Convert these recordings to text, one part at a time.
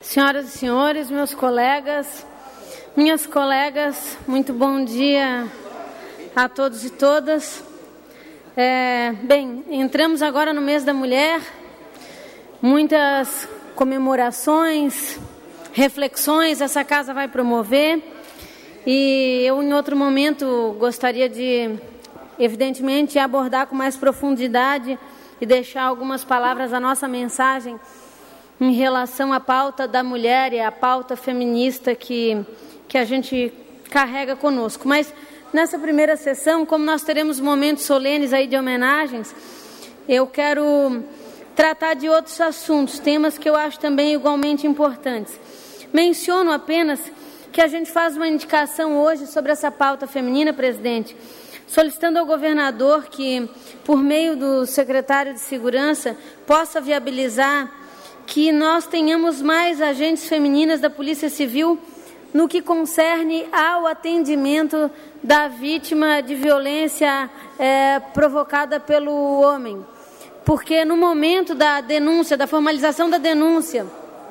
Senhoras e senhores, meus colegas, minhas colegas, muito bom dia a todos e todas. Bem, entramos agora no mês da mulher, muitas comemorações, reflexões essa casa vai promover, e eu em outro momento gostaria de, evidentemente, abordar com mais profundidade e deixar algumas palavras da nossa mensagem em relação à pauta da mulher e à pauta feminista que a gente carrega conosco. Mas nessa primeira sessão, como nós teremos momentos solenes aí de homenagens, eu quero tratar de outros assuntos, temas que eu acho também igualmente importantes. Menciono apenas que a gente faz uma indicação hoje sobre essa pauta feminina, presidente, solicitando ao governador que, por meio do secretário de Segurança, possa viabilizar que nós tenhamos mais agentes femininas da Polícia Civil no que concerne ao atendimento da vítima de violência provocada pelo homem. Porque no momento da denúncia, da formalização da denúncia,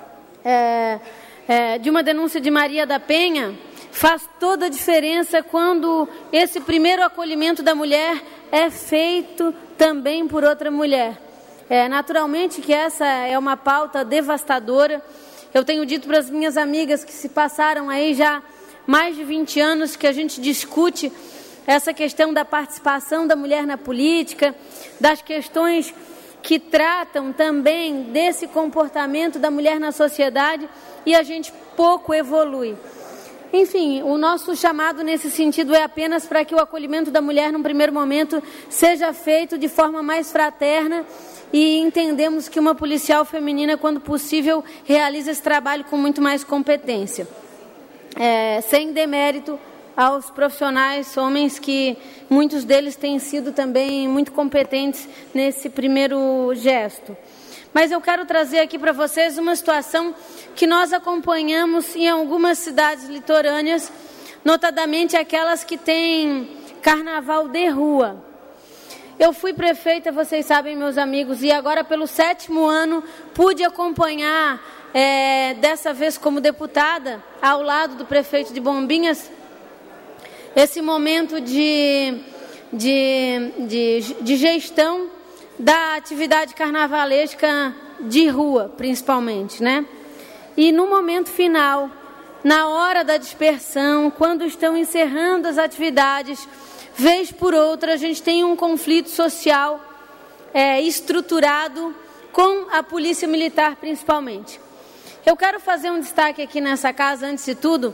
de uma denúncia de Maria da Penha, faz toda a diferença quando esse primeiro acolhimento da mulher é feito também por outra mulher. Naturalmente que essa é uma pauta devastadora. Eu tenho dito para as minhas amigas que se passaram aí já mais de 20 anos que a gente discute essa questão da participação da mulher na política, das questões que tratam também desse comportamento da mulher na sociedade, e a gente pouco evolui. Enfim, o nosso chamado nesse sentido é apenas para que o acolhimento da mulher, num primeiro momento, seja feito de forma mais fraterna, e entendemos que uma policial feminina, quando possível, realiza esse trabalho com muito mais competência. Sem demérito aos profissionais, homens que muitos deles têm sido também muito competentes nesse primeiro gesto. Mas eu quero trazer aqui para vocês uma situação que nós acompanhamos em algumas cidades litorâneas, notadamente aquelas que têm carnaval de rua. Eu fui prefeita, vocês sabem, meus amigos, e agora pelo 7º ano pude acompanhar, dessa vez como deputada, ao lado do prefeito de Bombinhas, esse momento de gestão da atividade carnavalesca de rua, principalmente, né? E no momento final, na hora da dispersão, quando estão encerrando as atividades, vez por outra, a gente tem um conflito social estruturado com a Polícia Militar, principalmente. Eu quero fazer um destaque aqui nessa casa, antes de tudo,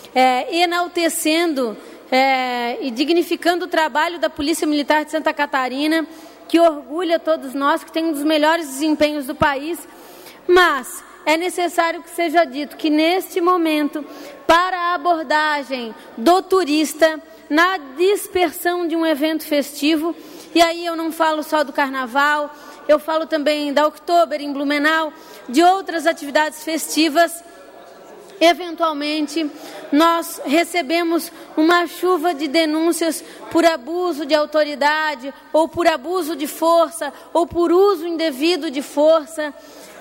enaltecendo e dignificando o trabalho da Polícia Militar de Santa Catarina, que orgulha todos nós, que tem um dos melhores desempenhos do país, mas é necessário que seja dito que, neste momento, para a abordagem do turista, na dispersão de um evento festivo, e aí eu não falo só do carnaval, eu falo também da Oktober em Blumenau, de outras atividades festivas, eventualmente nós recebemos uma chuva de denúncias por abuso de autoridade, ou por abuso de força, ou por uso indevido de força.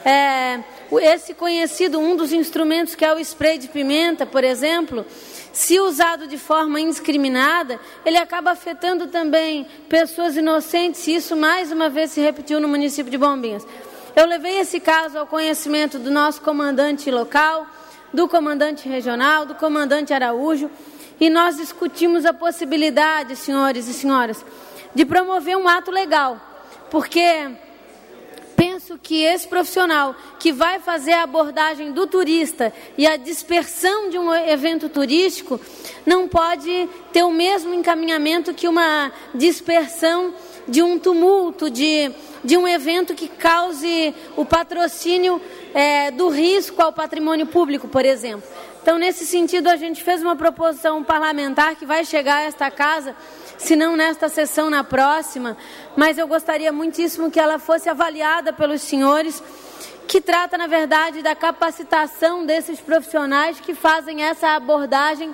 Esse conhecido, um dos instrumentos, que é o spray de pimenta, por exemplo, se usado de forma indiscriminada, ele acaba afetando também pessoas inocentes, e isso mais uma vez se repetiu no município de Bombinhas. Eu levei esse caso ao conhecimento do nosso comandante local, do comandante regional, do comandante Araújo, e nós discutimos a possibilidade, senhores e senhoras, de promover um ato legal, porque penso que esse profissional que vai fazer a abordagem do turista e a dispersão de um evento turístico não pode ter o mesmo encaminhamento que uma dispersão de um tumulto, de um evento que cause o patrocínio do risco ao patrimônio público, por exemplo. Então, nesse sentido, a gente fez uma proposição parlamentar que vai chegar a esta casa, se não nesta sessão, na próxima, mas eu gostaria muitíssimo que ela fosse avaliada pelos senhores, que trata, na verdade, da capacitação desses profissionais que fazem essa abordagem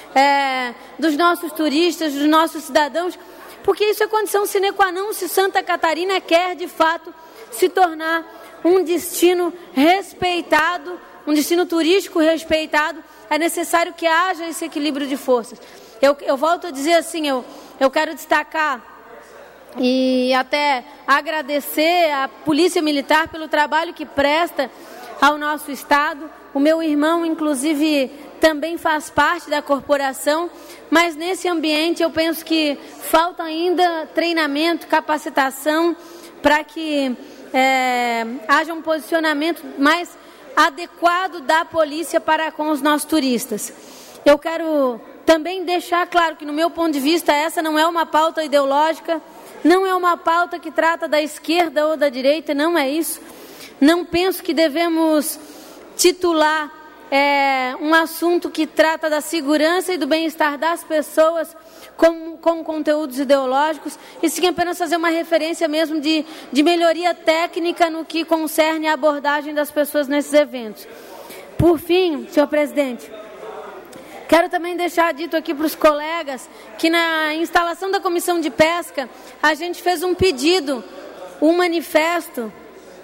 dos nossos turistas, dos nossos cidadãos, porque isso é condição sine qua non se Santa Catarina quer, de fato, se tornar um destino respeitado um destino turístico respeitado, é necessário que haja esse equilíbrio de forças. Eu volto a dizer assim, eu quero destacar e até agradecer à Polícia Militar pelo trabalho que presta ao nosso Estado. O meu irmão, inclusive, também faz parte da corporação, mas nesse ambiente eu penso que falta ainda treinamento, capacitação, para que haja um posicionamento mais adequado da polícia para com os nossos turistas. Eu quero também deixar claro que, no meu ponto de vista, essa não é uma pauta ideológica, não é uma pauta que trata da esquerda ou da direita, não é isso. Não penso que devemos titular um assunto que trata da segurança e do bem-estar das pessoas com conteúdos ideológicos, e sim apenas fazer uma referência mesmo de melhoria técnica no que concerne a abordagem das pessoas nesses eventos. Por fim, senhor presidente, quero também deixar dito aqui para os colegas que na instalação da Comissão de Pesca, a gente fez um pedido, um manifesto,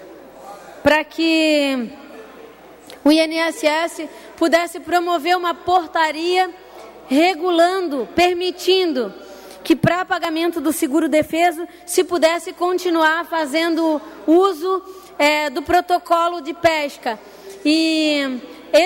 para que o INSS pudesse promover uma portaria regulando, permitindo que para pagamento do seguro-defeso se pudesse continuar fazendo uso do protocolo de pesca. E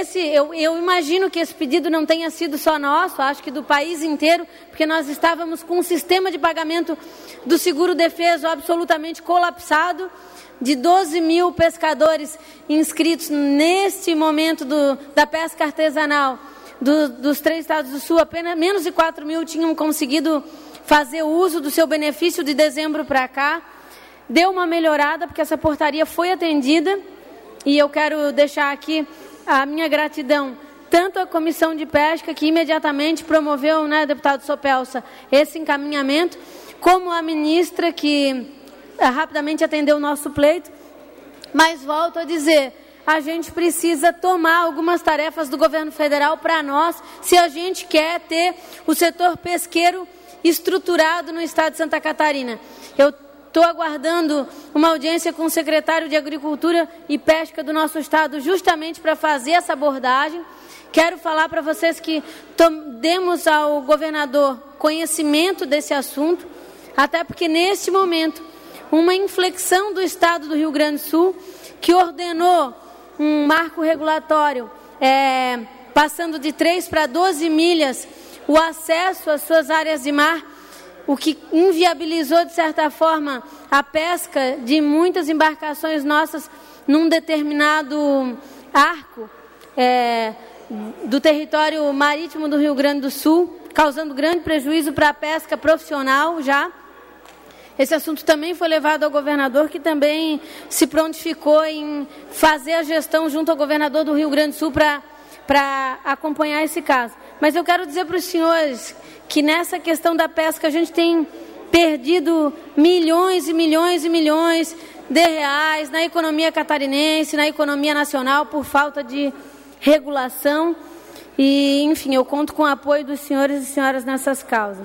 eu imagino que esse pedido não tenha sido só nosso, acho que do país inteiro, porque nós estávamos com um sistema de pagamento do seguro-defeso absolutamente colapsado, de 12 mil pescadores inscritos neste momento da pesca artesanal dos 3 estados do Sul, apenas menos de 4 mil tinham conseguido fazer uso do seu benefício de dezembro para cá. Deu uma melhorada, porque essa portaria foi atendida, e eu quero deixar aqui a minha gratidão, tanto à Comissão de Pesca, que imediatamente promoveu, né, deputado Sopelsa, esse encaminhamento, como a ministra, que rapidamente atendeu o nosso pleito. Mas volto a dizer, a gente precisa tomar algumas tarefas do governo federal para nós, se a gente quer ter o setor pesqueiro estruturado no estado de Santa Catarina. Eu estou aguardando uma audiência com o secretário de Agricultura e Pesca do nosso estado, justamente para fazer essa abordagem. Quero falar para vocês que demos ao governador conhecimento desse assunto, até porque neste momento, uma inflexão do estado do Rio Grande do Sul, que ordenou um marco regulatório, passando de 3 para 12 milhas, o acesso às suas áreas de mar, o que inviabilizou, de certa forma, a pesca de muitas embarcações nossas num determinado arco do território marítimo do Rio Grande do Sul, causando grande prejuízo para a pesca profissional já. Esse assunto também foi levado ao governador, que também se prontificou em fazer a gestão junto ao governador do Rio Grande do Sul para acompanhar esse caso. Mas eu quero dizer para os senhores que nessa questão da pesca a gente tem perdido milhões e milhões e milhões de reais na economia catarinense, na economia nacional, por falta de regulação. E, enfim, eu conto com o apoio dos senhores e senhoras nessas causas.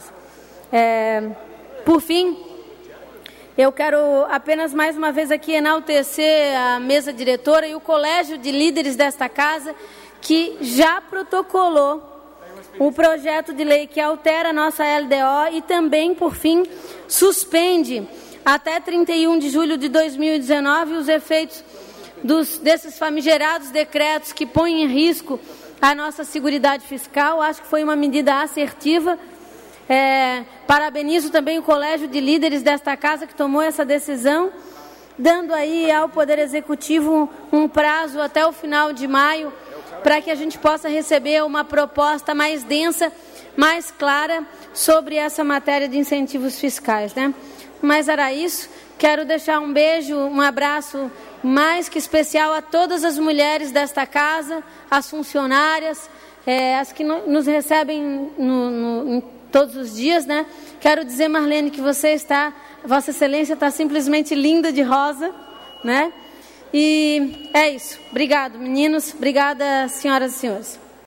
Por fim, eu quero apenas mais uma vez aqui enaltecer a mesa diretora e o colégio de líderes desta casa, que já protocolou o projeto de lei que altera a nossa LDO e também, por fim, suspende até 31 de julho de 2019 os efeitos desses famigerados decretos que põem em risco a nossa seguridade fiscal. Acho que foi uma medida assertiva. Parabenizo também o colégio de líderes desta casa que tomou essa decisão, dando aí ao Poder Executivo um prazo até o final de maio para que a gente possa receber uma proposta mais densa, mais clara sobre essa matéria de incentivos fiscais, né? Mas era isso. Quero deixar um beijo, um abraço mais que especial a todas as mulheres desta casa, as funcionárias, as que nos recebem todos os dias, né? Quero dizer, Marlene, que Vossa Excelência está simplesmente linda de rosa, né? E é isso. Obrigado, meninos. Obrigada, senhoras e senhores.